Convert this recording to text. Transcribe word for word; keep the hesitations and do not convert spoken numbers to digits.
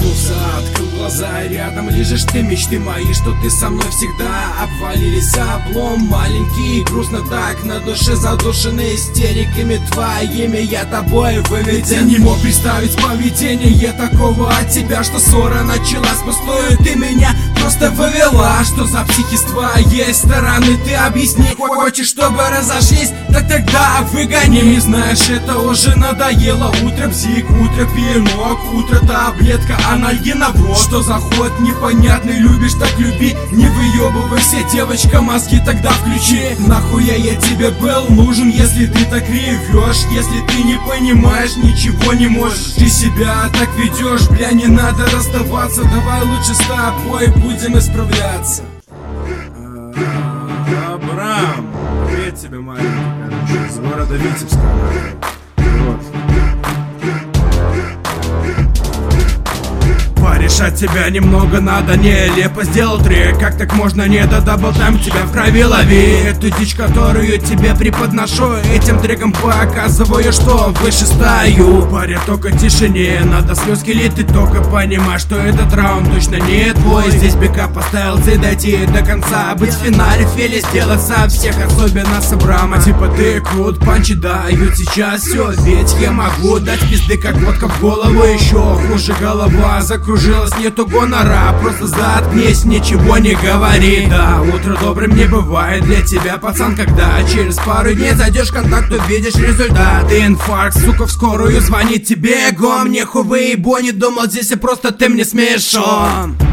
проснулся, открыл глаза, и рядом лежишь ты. Мечты мои, что ты со мной всегда обвалились, облом маленький, грустно так на душе, задушенный истериками твоими. Я тобой выведен, не мог представить поведение такого от тебя, что ссора началась пустую. Ты меня просто вывела. Что за психи с твоей стороны, ты объясни. Хочешь, чтобы разошлись, так тогда выгони. Не знаешь, это уже надоело. Утро бзик, утро пьянок, утро таблетка анальгина в рот. Что за ход непонятный, любишь так люби. Не выебывайся, девочка, мозги тогда включи. Нахуя я тебе был нужен, если ты так ревешь? Если ты не понимаешь, ничего не можешь. Ты себя так ведешь, бля, не надо расставаться. Давай лучше с тобой будем исправляться. Абрам, привет тебе, маленький, короче, из города Витебска. Вот. Порешать тебя немного надо, нелепо сделал трек. Как так можно, не до даблтайм, тебя в крови лови. Эту дичь, которую тебе преподношу, этим треком показываю, что выше стою. Паря, только тишине, надо слезки лить. Ты только понимаешь, что этот раунд точно не твой. Здесь бэкап поставил цель дойти до конца, быть в финале фели, сделать со всех, особенно с Абрама. Типа ты крут, панчи дают сейчас все, ведь я могу дать пизды, как водка в голову. Еще хуже, голова закружилась, нету гонора, просто заткнись, ничего не говори. Да, утро добрым не бывает для тебя, пацан, когда через пару дней зайдешь в контакт, увидишь результат. Инфаркт, сука, в скорую звонит тебе эго. Мне хувы и бо, не думал здесь, и просто ты мне смешон.